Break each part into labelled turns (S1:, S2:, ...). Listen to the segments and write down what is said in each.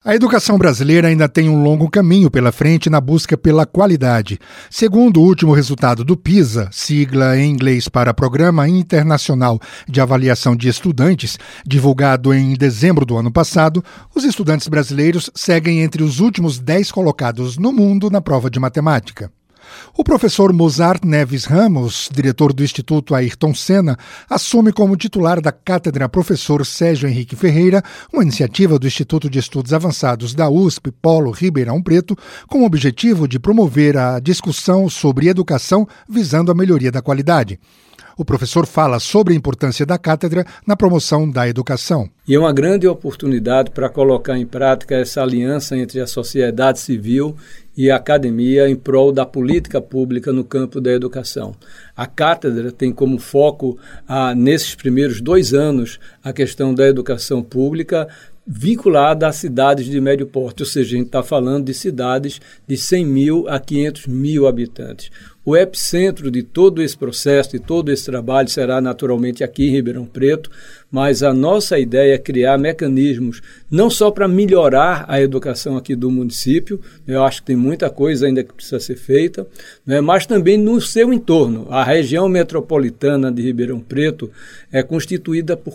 S1: A educação brasileira ainda tem um longo caminho pela frente na busca pela qualidade. Segundo o último resultado do PISA, sigla em inglês para Programa Internacional de Avaliação de Estudantes, divulgado em dezembro do ano passado, os estudantes brasileiros seguem entre os últimos 10 colocados no mundo na prova de matemática. O professor Mozart Neves Ramos, diretor do Instituto Ayrton Senna, assume como titular da Cátedra Professor Sérgio Henrique Ferreira, uma iniciativa do Instituto de Estudos Avançados da USP, Polo Ribeirão Preto, com o objetivo de promover a discussão sobre educação visando a melhoria da qualidade. O professor fala sobre a importância da cátedra na promoção da educação.
S2: E é uma grande oportunidade para colocar em prática essa aliança entre a sociedade civil e a academia em prol da política pública no campo da educação. A cátedra tem como foco, nesses primeiros 2 anos, a questão da educação pública vinculada a cidades de médio porte, ou seja, a gente está falando de cidades de 100 mil a 500 mil habitantes. O epicentro de todo esse processo, de todo esse trabalho, será naturalmente aqui em Ribeirão Preto, mas a nossa ideia é criar mecanismos não só para melhorar a educação aqui do município, eu acho que tem muita coisa ainda que precisa ser feita, mas também no seu entorno. A região metropolitana de Ribeirão Preto é constituída por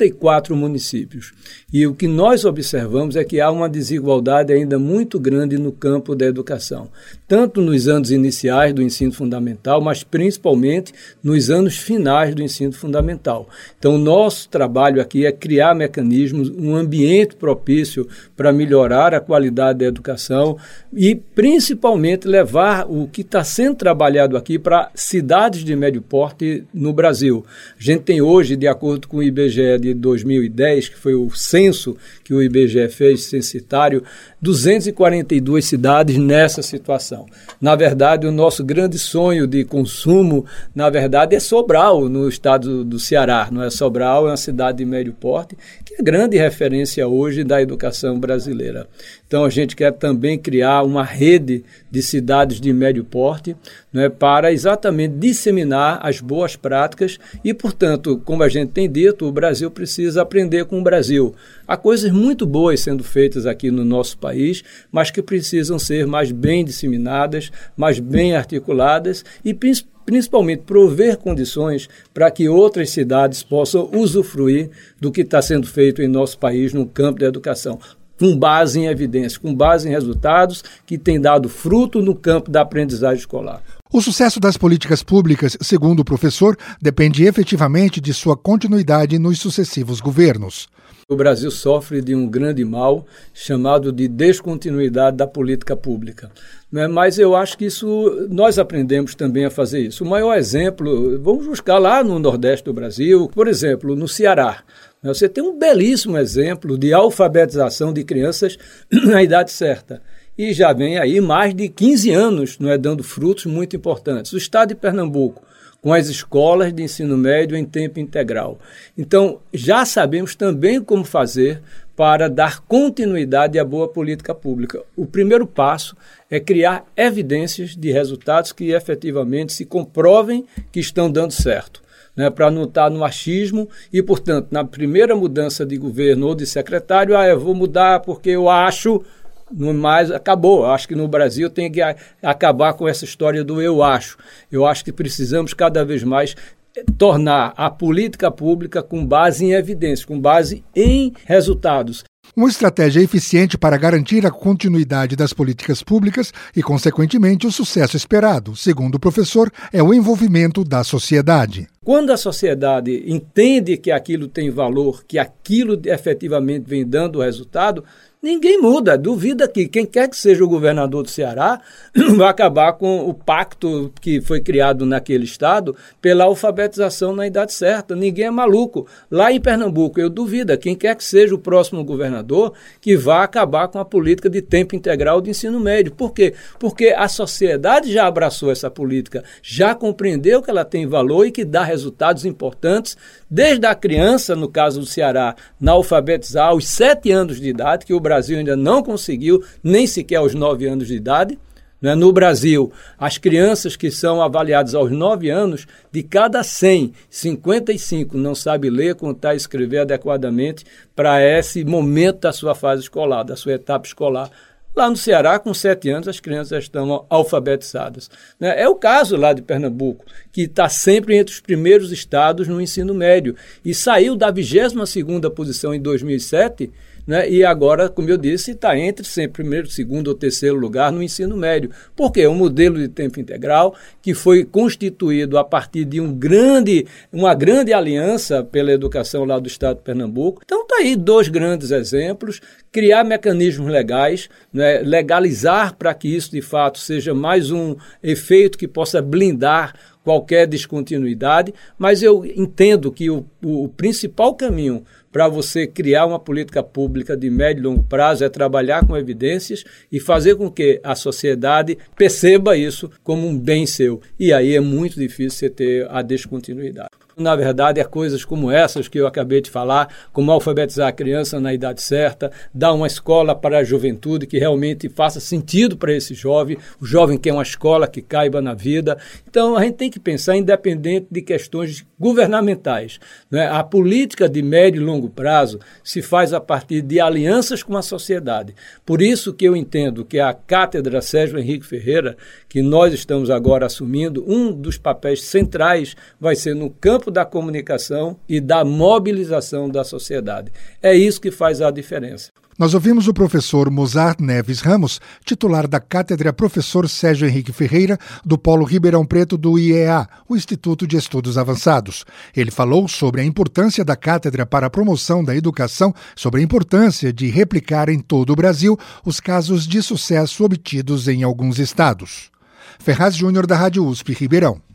S2: 34 municípios. E o que nós observamos é que há uma desigualdade ainda muito grande no campo da educação, tanto nos anos iniciais do ensino fundamental, mas principalmente nos anos finais do ensino fundamental. Então, o nosso trabalho aqui é criar mecanismos, um ambiente propício para melhorar a qualidade da educação e, principalmente, levar o que está sendo trabalhado aqui para cidades de médio porte no Brasil. A gente tem hoje, de acordo com o IBGE de 2010, que foi o censo que o IBGE fez, censitário, 242 cidades nessa situação. Na verdade, o nosso grande sonho de consumo, na verdade, é Sobral, no estado do Ceará. Não é? Sobral é uma cidade de médio porte, que é grande referência hoje da educação brasileira. Então, a gente quer também criar uma rede de cidades de médio porte, para exatamente disseminar as boas práticas e, portanto, como a gente tem dito, o Brasil precisa aprender com o Brasil. Há coisas muito boas sendo feitas aqui no nosso país, mas que precisam ser mais bem disseminadas, mais bem articuladas e principalmente prover condições para que outras cidades possam usufruir do que está sendo feito em nosso país no campo da educação, com base em evidências, com base em resultados que têm dado fruto no campo da aprendizagem escolar.
S1: O sucesso das políticas públicas, segundo o professor, depende efetivamente de sua continuidade nos sucessivos governos.
S2: O Brasil sofre de um grande mal chamado de descontinuidade da política pública. Mas eu acho que nós aprendemos também a fazer isso. O maior exemplo, vamos buscar lá no Nordeste do Brasil, por exemplo, no Ceará. Você tem um belíssimo exemplo de alfabetização de crianças na idade certa. E já vem aí mais de 15 anos dando frutos muito importantes. O estado de Pernambuco, com as escolas de ensino médio em tempo integral. Então, já sabemos também como fazer para dar continuidade à boa política pública. O primeiro passo é criar evidências de resultados que efetivamente se comprovem que estão dando certo, para não estar no achismo e, portanto, na primeira mudança de governo ou de secretário, eu vou mudar porque eu acho... Mas acabou. Acho que no Brasil tem que acabar com essa história do eu acho. Eu acho que precisamos cada vez mais tornar a política pública com base em evidências, com base em resultados.
S1: Uma estratégia eficiente para garantir a continuidade das políticas públicas e, consequentemente, o sucesso esperado, segundo o professor, é o envolvimento da sociedade.
S2: Quando a sociedade entende que aquilo tem valor, que aquilo efetivamente vem dando resultado, ninguém muda. Duvida que quem quer que seja o governador do Ceará vai acabar com o pacto que foi criado naquele estado pela alfabetização na idade certa. Ninguém é maluco. Lá em Pernambuco, eu duvido quem quer que seja o próximo governador que vai acabar com a política de tempo integral de ensino médio. Por quê? Porque a sociedade já abraçou essa política, já compreendeu que ela tem valor e que dá resultados importantes, desde a criança, no caso do Ceará, na alfabetizar aos 7 anos de idade, que o Brasil ainda não conseguiu, nem sequer aos 9 anos de idade, Né? No Brasil, as crianças que são avaliadas aos 9 anos, de cada 100, 55 não sabem ler, contar e escrever adequadamente para esse momento da sua fase escolar, da sua etapa escolar. Lá no Ceará, com 7 anos, as crianças já estão alfabetizadas. É o caso lá de Pernambuco, que está sempre entre os primeiros estados no ensino médio e saiu da 22ª posição em 2007, né? E agora, como eu disse, está entre sempre primeiro, segundo ou terceiro lugar no ensino médio. Por quê? Um modelo de tempo integral que foi constituído a partir de uma grande aliança pela educação lá do estado de Pernambuco. Então está aí 2 grandes exemplos, criar mecanismos legais, né? Legalizar para que isso de fato seja mais um efeito que possa blindar qualquer descontinuidade, mas eu entendo que o principal caminho para você criar uma política pública de médio e longo prazo é trabalhar com evidências e fazer com que a sociedade perceba isso como um bem seu. E aí é muito difícil você ter a descontinuidade. Na verdade, é coisas como essas que eu acabei de falar, como alfabetizar a criança na idade certa, dar uma escola para a juventude que realmente faça sentido para esse jovem, o jovem quer uma escola que caiba na vida. Então, a gente tem que pensar independente de questões governamentais, né? A política de médio e longo prazo se faz a partir de alianças com a sociedade. Por isso que eu entendo que a Cátedra Sérgio Henrique Ferreira, que nós estamos agora assumindo, um dos papéis centrais vai ser no campo da comunicação e da mobilização da sociedade. É isso que faz a diferença.
S1: Nós ouvimos o professor Mozart Neves Ramos, titular da Cátedra Professor Sérgio Henrique Ferreira, do Polo Ribeirão Preto do IEA, o Instituto de Estudos Avançados. Ele falou sobre a importância da cátedra para a promoção da educação, sobre a importância de replicar em todo o Brasil os casos de sucesso obtidos em alguns estados. Ferraz Júnior, da Rádio USP Ribeirão.